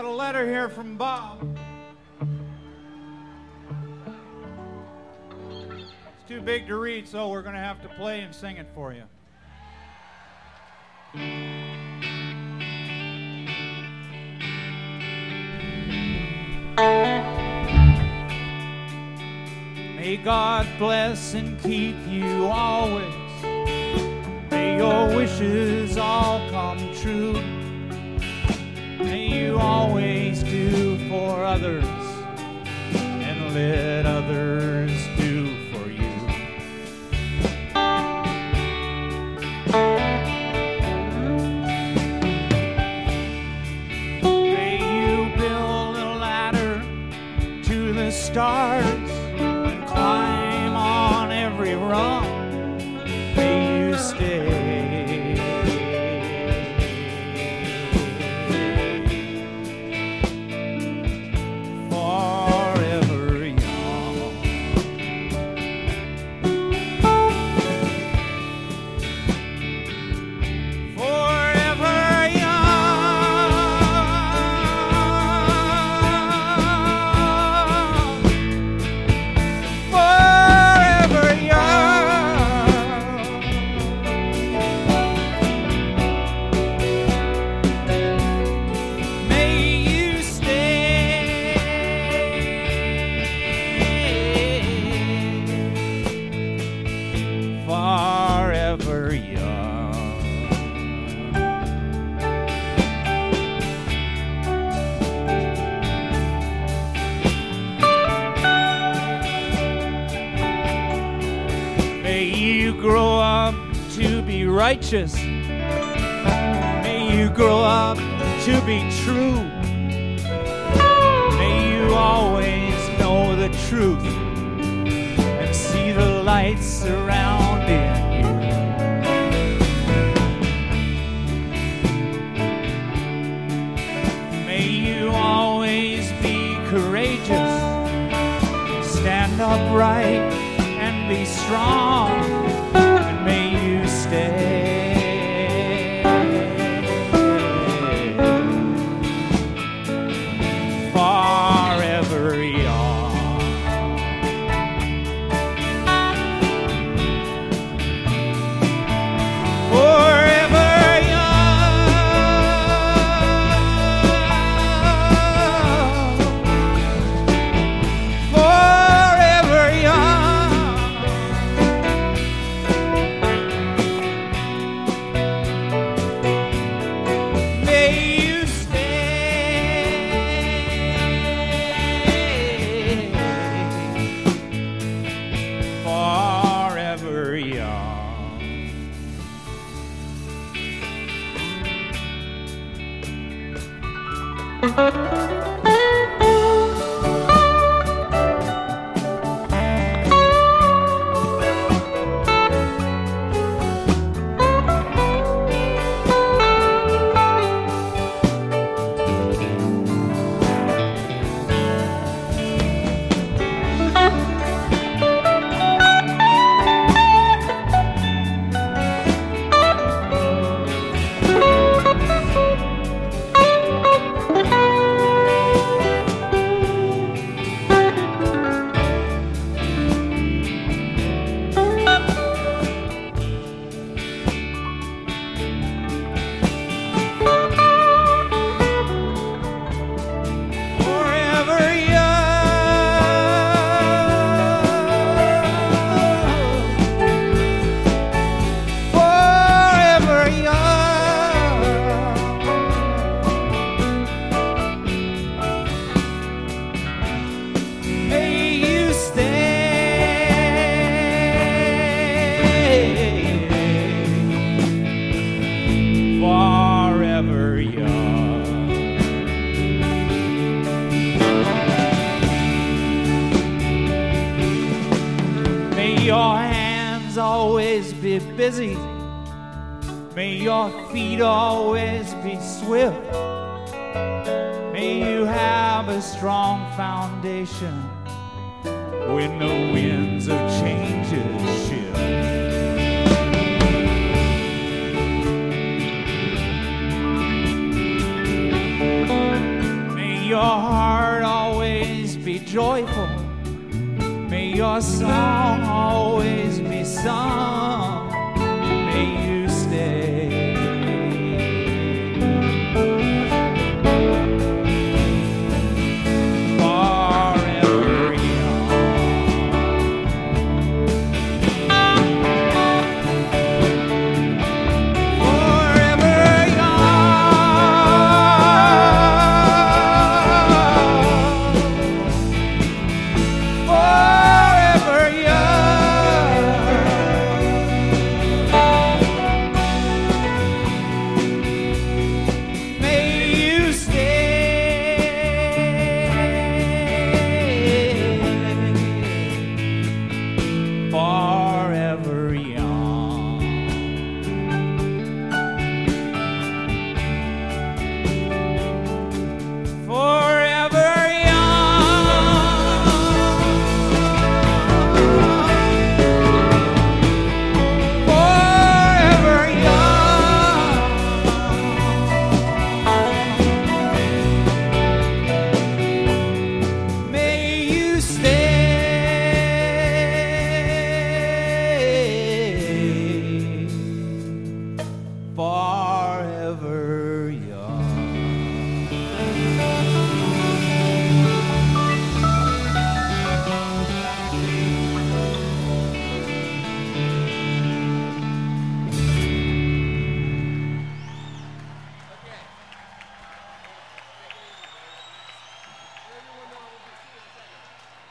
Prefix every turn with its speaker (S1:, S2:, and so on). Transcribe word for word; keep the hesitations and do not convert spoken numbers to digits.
S1: got a letter here from Bob. It's too big to read, so we're going to have to play and sing it for you. May God bless and keep you always. May your wishes all come true. May you always do for others and let others do for you. May you build a ladder to the stars and climb on every rung. May you stay forever young. May you grow up to be righteous. May you grow up to be true. May you always know the truth and see the light surrounding you. May you always be courageous, stand upright and be strong, and may you stay forever young. Forever young. Forever young. May you stay forever young. Forever young. Forever young. May you stay forever young. May your hands always be busy. May your feet always be swift. May you have a strong foundation when the winds of changes shift. joyful. May your song always be sung. May you stay forever young. Forever forever